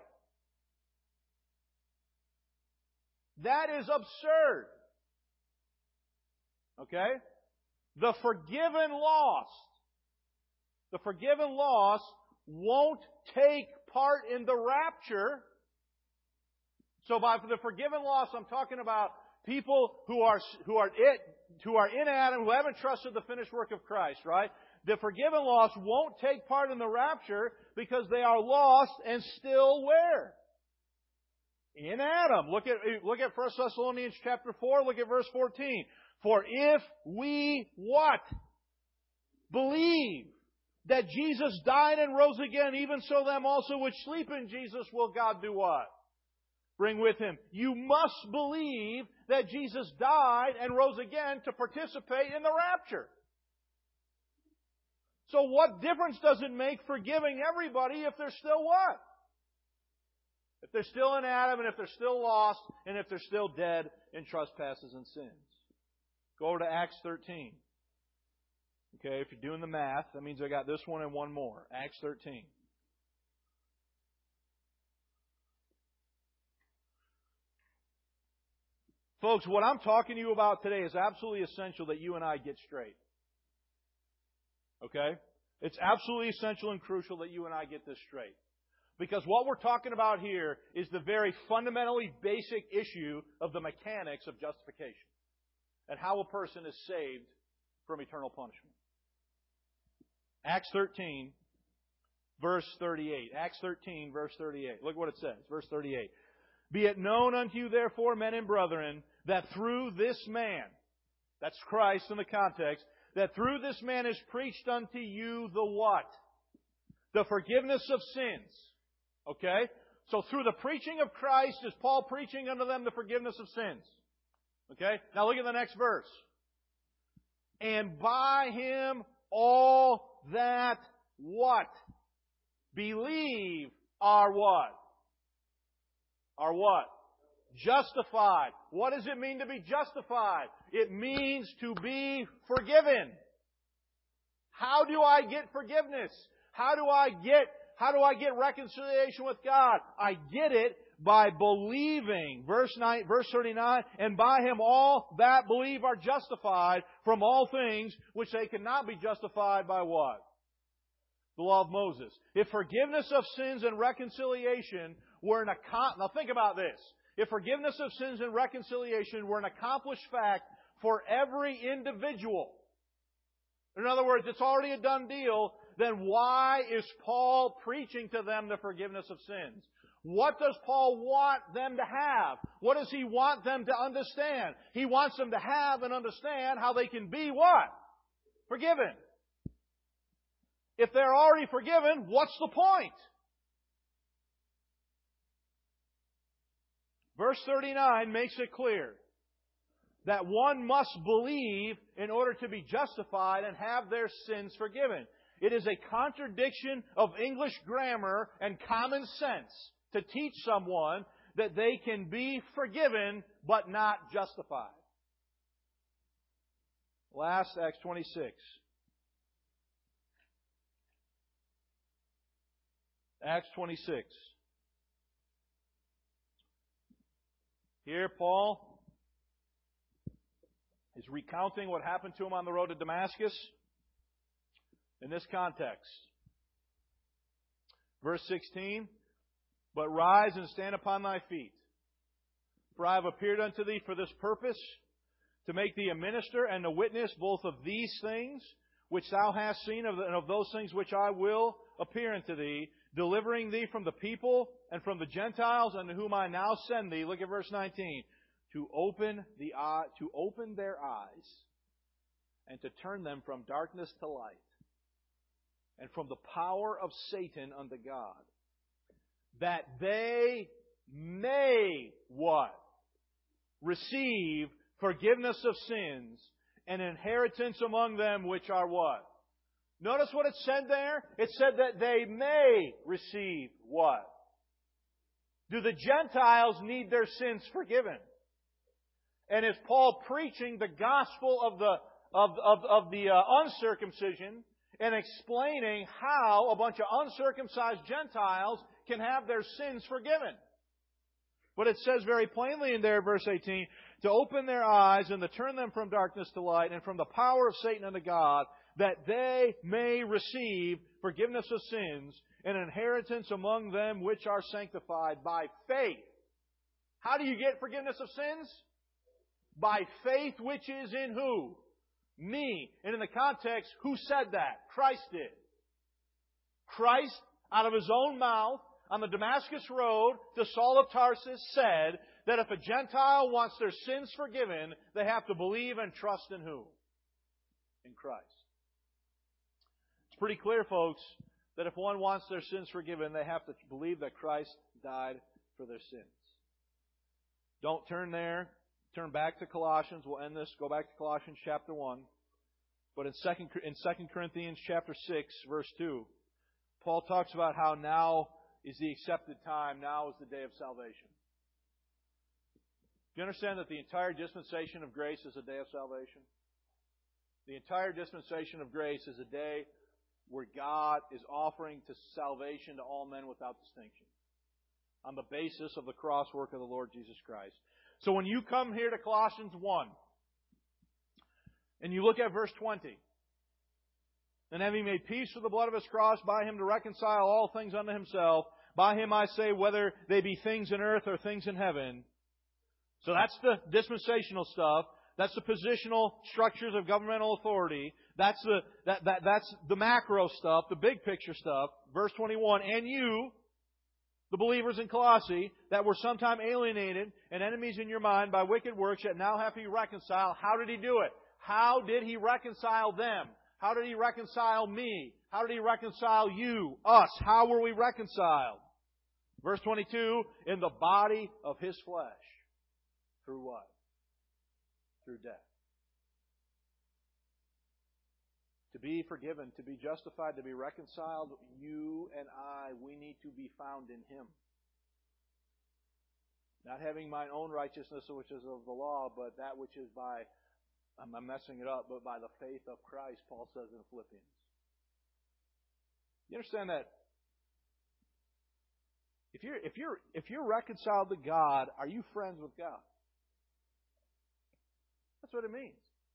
That is absurd. Okay? The forgiven lost won't take part in the rapture. So by the forgiven lost, I'm talking about people who are in Adam, who haven't trusted the finished work of Christ, right? The forgiven lost won't take part in the rapture because they are lost and still where? In Adam. Look at 1 Thessalonians chapter 4, look at verse 14. For if we what? Believe that Jesus died and rose again, even so them also which sleep in Jesus will God do what? Bring with Him. You must believe that Jesus died and rose again to participate in the rapture. So what difference does it make forgiving everybody if they're still what? If they're still in Adam, and if they're still lost, and if they're still dead in trespasses and sins. Go over to Acts 13. Okay, if you're doing the math, that means I got this one and one more. Acts 13. Folks, what I'm talking to you about today is absolutely essential that you and I get straight. Okay? It's absolutely essential and crucial that you and I get this straight. Because what we're talking about here is the very fundamentally basic issue of the mechanics of justification. And how a person is saved from eternal punishment. Acts 13, verse 38. Acts 13, verse 38. Look what it says. Verse 38. Be it known unto you, therefore, men and brethren, that through this man, that's Christ in the context, that through this man is preached unto you the what? The forgiveness of sins. Okay? So through the preaching of Christ is Paul preaching unto them the forgiveness of sins. Okay? Now look at the next verse. And by Him all that what? Believe are what? Are what? Justified. What does it mean to be justified? It means to be forgiven. How do I get forgiveness? How do I get reconciliation with God? I get it by believing. Verse 39, and by Him all that believe are justified from all things which they cannot be justified by what? The law of Moses. If forgiveness of sins and reconciliation were now think about this. If forgiveness of sins and reconciliation were an accomplished fact for every individual, in other words, it's already a done deal, then why is Paul preaching to them the forgiveness of sins? What does Paul want them to have? What does he want them to understand? He wants them to have and understand how they can be what? Forgiven. If they're already forgiven, what's the point? Verse 39 makes it clear that one must believe in order to be justified and have their sins forgiven. It is a contradiction of English grammar and common sense to teach someone that they can be forgiven but not justified. Last, Acts 26. Acts 26. Here, Paul is recounting what happened to him on the road to Damascus in this context. Verse 16, but rise and stand upon thy feet, for I have appeared unto thee for this purpose, to make thee a minister and a witness both of these things which thou hast seen and of those things which I will appear unto thee, delivering thee from the people and from the Gentiles unto whom I now send thee. Look at verse 19. To open their eyes and to turn them from darkness to light and from the power of Satan unto God, that they may what? Receive forgiveness of sins an inheritance among them which are what? Notice what it said there? It said that they may receive what? Do the Gentiles need their sins forgiven? And is Paul preaching the gospel of the uncircumcision and explaining how a bunch of uncircumcised Gentiles can have their sins forgiven? But it says very plainly in there, verse 18, to open their eyes and to turn them from darkness to light and from the power of Satan unto God, that they may receive forgiveness of sins and inheritance among them which are sanctified by faith. How do you get forgiveness of sins? By faith which is in who? Me. And in the context, who said that? Christ did. Christ, out of His own mouth, on the Damascus Road to Saul of Tarsus, said that if a Gentile wants their sins forgiven, they have to believe and trust in who? In Christ. It's pretty clear, folks, that if one wants their sins forgiven, they have to believe that Christ died for their sins. Don't turn there. Turn back to Colossians. We'll end this. Go back to Colossians chapter 1. But in 2 Corinthians chapter 6, verse 2, Paul talks about how now is the accepted time. Now is the day of salvation. Do you understand that the entire dispensation of grace is a day of salvation? The entire dispensation of grace is a day where God is offering to salvation to all men without distinction, on the basis of the cross work of the Lord Jesus Christ. So when you come here to Colossians 1, and you look at verse 20, and having made peace with the blood of His cross, by Him to reconcile all things unto Himself, by Him I say, whether they be things in earth or things in heaven. So that's the dispensational stuff. That's the positional structures of governmental authority. That's the macro stuff, the big picture stuff. Verse 21, and you, the believers in Colossae, that were sometime alienated and enemies in your mind by wicked works, yet now have He reconciled. How did He do it? How did He reconcile them? How did He reconcile me? How did He reconcile you, us? How were we reconciled? Verse 22, in the body of His flesh. Through what? Through death. To be forgiven, to be justified, to be reconciled, you and I, we need to be found in Him. Not having my own righteousness, which is of the law, but that which is by, I'm messing it up, but by the faith of Christ, Paul says in Philippians. You understand that? If you're reconciled to God, are you friends with God? That's what it means.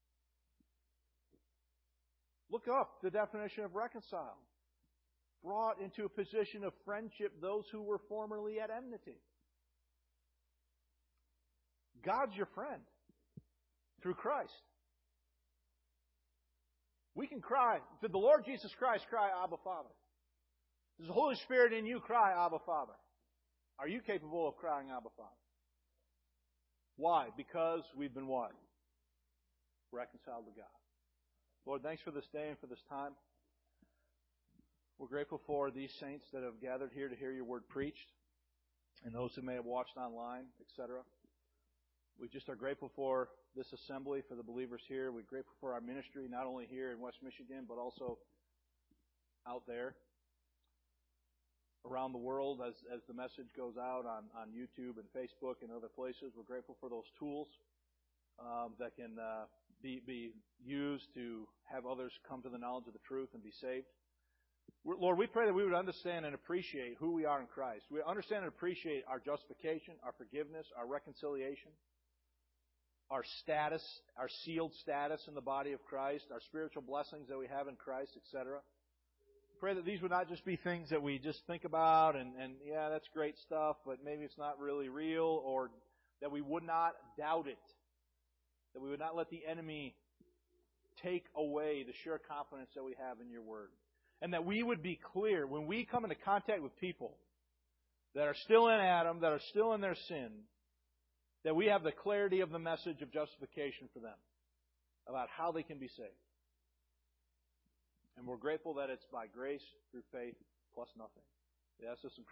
Look up the definition of reconcile. Brought into a position of friendship those who were formerly at enmity. God's your friend through Christ. We can cry. Did the Lord Jesus Christ cry, Abba, Father? Does the Holy Spirit in you cry, Abba, Father? Are you capable of crying, Abba, Father? Why? Because we've been what? Reconciled to God. Lord, thanks for this day and for this time. We're grateful for these saints that have gathered here to hear your word preached, and those who may have watched online, etc. We just are grateful for this assembly, for the believers here. We're grateful for our ministry, not only here in West Michigan, but also out there, around the world as the message goes out on YouTube and Facebook and other places. We're grateful for those tools that can be used to have others come to the knowledge of the truth and be saved. Lord, we pray that we would understand and appreciate who we are in Christ. We understand and appreciate our justification, our forgiveness, our reconciliation, our status, our sealed status in the body of Christ, our spiritual blessings that we have in Christ, etc. Pray that these would not just be things that we just think about and yeah, that's great stuff, but maybe it's not really real, or that we would not doubt it. That we would not let the enemy take away the sure confidence that we have in your word. And that we would be clear when we come into contact with people that are still in Adam, that are still in their sin, that we have the clarity of the message of justification for them about how they can be saved. And we're grateful that it's by grace through faith plus nothing. We ask this in